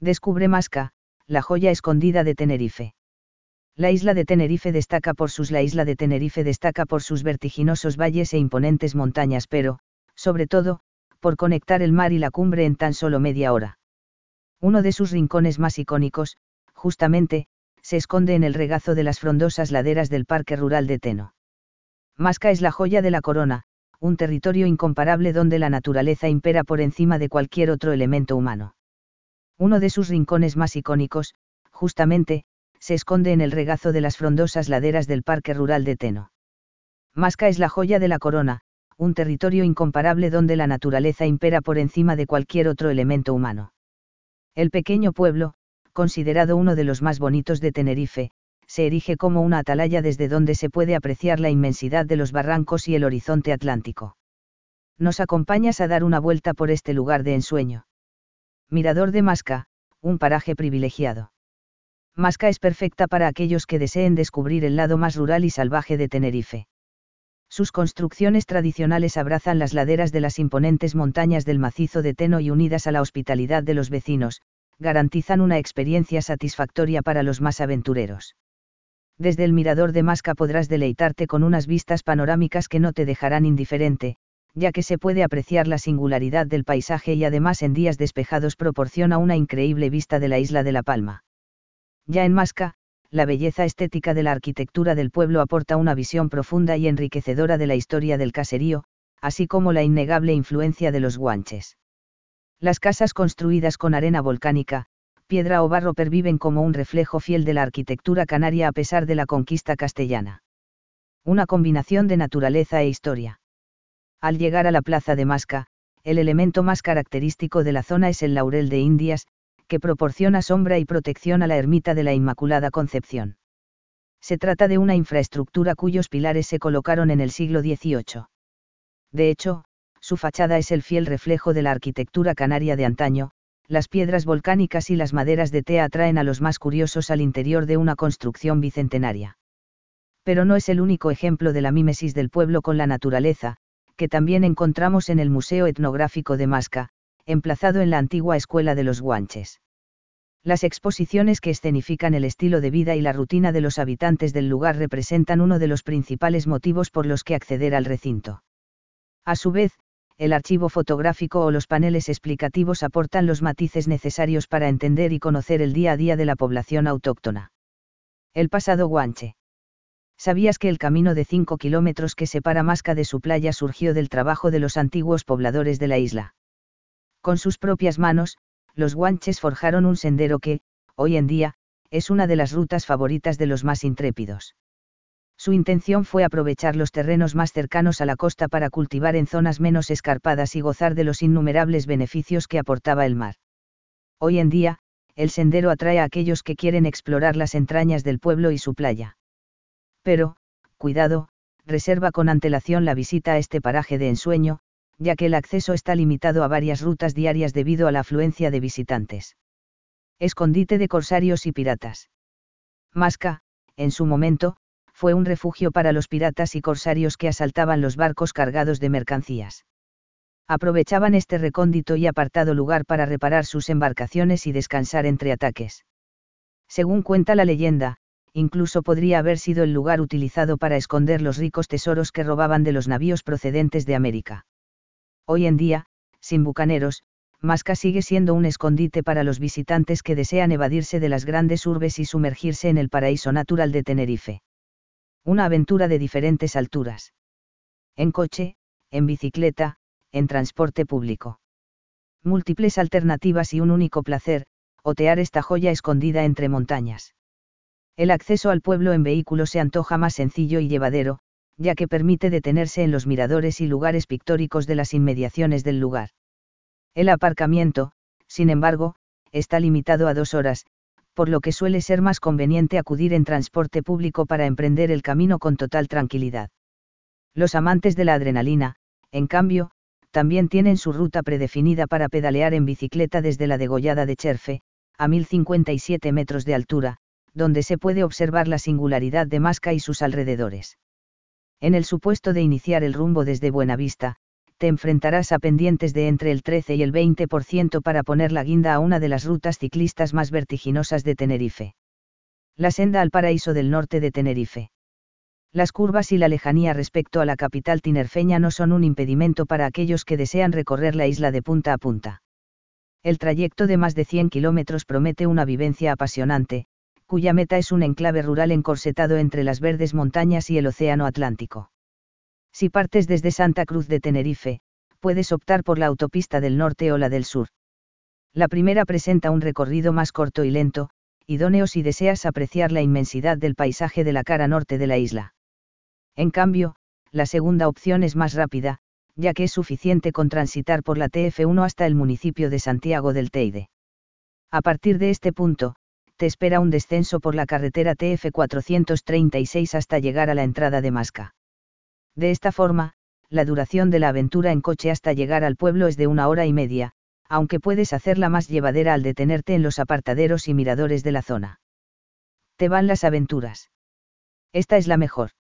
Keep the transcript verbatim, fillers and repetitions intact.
Descubre Masca, la joya escondida de Tenerife. La isla de Tenerife destaca por sus La isla de Tenerife destaca por sus vertiginosos valles e imponentes montañas, pero, sobre todo, por conectar el mar y la cumbre en tan solo media hora. Uno de sus rincones más icónicos, justamente, se esconde en el regazo de las frondosas laderas del Parque Rural de Teno. Masca es la joya de la corona, un territorio incomparable donde la naturaleza impera por encima de cualquier otro elemento humano. Uno de sus rincones más icónicos, justamente, se esconde en el regazo de las frondosas laderas del Parque Rural de Teno. Masca es la joya de la corona, un territorio incomparable donde la naturaleza impera por encima de cualquier otro elemento humano. El pequeño pueblo, considerado uno de los más bonitos de Tenerife, se erige como una atalaya desde donde se puede apreciar la inmensidad de los barrancos y el horizonte atlántico. ¿Nos acompañas a dar una vuelta por este lugar de ensueño? Mirador de Masca, un paraje privilegiado. Masca es perfecta para aquellos que deseen descubrir el lado más rural y salvaje de Tenerife. Sus construcciones tradicionales abrazan las laderas de las imponentes montañas del macizo de Teno y, unidas a la hospitalidad de los vecinos, garantizan una experiencia satisfactoria para los más aventureros. Desde el mirador de Masca podrás deleitarte con unas vistas panorámicas que no te dejarán indiferente, ya que se puede apreciar la singularidad del paisaje y además en días despejados proporciona una increíble vista de la isla de La Palma. Ya en Masca, la belleza estética de la arquitectura del pueblo aporta una visión profunda y enriquecedora de la historia del caserío, así como la innegable influencia de los guanches. Las casas construidas con arena volcánica, piedra o barro perviven como un reflejo fiel de la arquitectura canaria a pesar de la conquista castellana. Una combinación de naturaleza e historia. Al llegar a la plaza de Masca, el elemento más característico de la zona es el laurel de Indias, que proporciona sombra y protección a la ermita de la Inmaculada Concepción. Se trata de una infraestructura cuyos pilares se colocaron en el siglo dieciocho. De hecho, su fachada es el fiel reflejo de la arquitectura canaria de antaño. Las piedras volcánicas y las maderas de tea atraen a los más curiosos al interior de una construcción bicentenaria. Pero no es el único ejemplo de la mímesis del pueblo con la naturaleza, que también encontramos en el Museo Etnográfico de Masca, emplazado en la antigua Escuela de los Guanches. Las exposiciones que escenifican el estilo de vida y la rutina de los habitantes del lugar representan uno de los principales motivos por los que acceder al recinto. A su vez, el archivo fotográfico o los paneles explicativos aportan los matices necesarios para entender y conocer el día a día de la población autóctona. El pasado guanche. ¿Sabías que el camino de cinco kilómetros que separa Masca de su playa surgió del trabajo de los antiguos pobladores de la isla? Con sus propias manos, los guanches forjaron un sendero que, hoy en día, es una de las rutas favoritas de los más intrépidos. Su intención fue aprovechar los terrenos más cercanos a la costa para cultivar en zonas menos escarpadas y gozar de los innumerables beneficios que aportaba el mar. Hoy en día, el sendero atrae a aquellos que quieren explorar las entrañas del pueblo y su playa. Pero, cuidado, reserva con antelación la visita a este paraje de ensueño, ya que el acceso está limitado a varias rutas diarias debido a la afluencia de visitantes. Escondite de corsarios y piratas. Masca, en su momento, fue un refugio para los piratas y corsarios que asaltaban los barcos cargados de mercancías. Aprovechaban este recóndito y apartado lugar para reparar sus embarcaciones y descansar entre ataques. Según cuenta la leyenda, incluso podría haber sido el lugar utilizado para esconder los ricos tesoros que robaban de los navíos procedentes de América. Hoy en día, sin bucaneros, Masca sigue siendo un escondite para los visitantes que desean evadirse de las grandes urbes y sumergirse en el paraíso natural de Tenerife. Una aventura de diferentes alturas. En coche, en bicicleta, en transporte público. Múltiples alternativas y un único placer, otear esta joya escondida entre montañas. El acceso al pueblo en vehículo se antoja más sencillo y llevadero, ya que permite detenerse en los miradores y lugares pictóricos de las inmediaciones del lugar. El aparcamiento, sin embargo, está limitado a dos horas, por lo que suele ser más conveniente acudir en transporte público para emprender el camino con total tranquilidad. Los amantes de la adrenalina, en cambio, también tienen su ruta predefinida para pedalear en bicicleta desde la degollada de Cherfe, a mil cincuenta y siete metros de altura, donde se puede observar la singularidad de Masca y sus alrededores. En el supuesto de iniciar el rumbo desde Buenavista, te enfrentarás a pendientes de entre el trece y el veinte por ciento para poner la guinda a una de las rutas ciclistas más vertiginosas de Tenerife. La senda al paraíso del norte de Tenerife. Las curvas y la lejanía respecto a la capital tinerfeña no son un impedimento para aquellos que desean recorrer la isla de punta a punta. El trayecto de más de cien kilómetros promete una vivencia apasionante, cuya meta es un enclave rural encorsetado entre las verdes montañas y el océano Atlántico. Si partes desde Santa Cruz de Tenerife, puedes optar por la autopista del norte o la del sur. La primera presenta un recorrido más corto y lento, idóneo si deseas apreciar la inmensidad del paisaje de la cara norte de la isla. En cambio, la segunda opción es más rápida, ya que es suficiente con transitar por la T F uno hasta el municipio de Santiago del Teide. A partir de este punto, te espera un descenso por la carretera T F cuatrocientos treinta y seis hasta llegar a la entrada de Masca. De esta forma, la duración de la aventura en coche hasta llegar al pueblo es de una hora y media, aunque puedes hacerla más llevadera al detenerte en los apartaderos y miradores de la zona. Te van las aventuras. Esta es la mejor.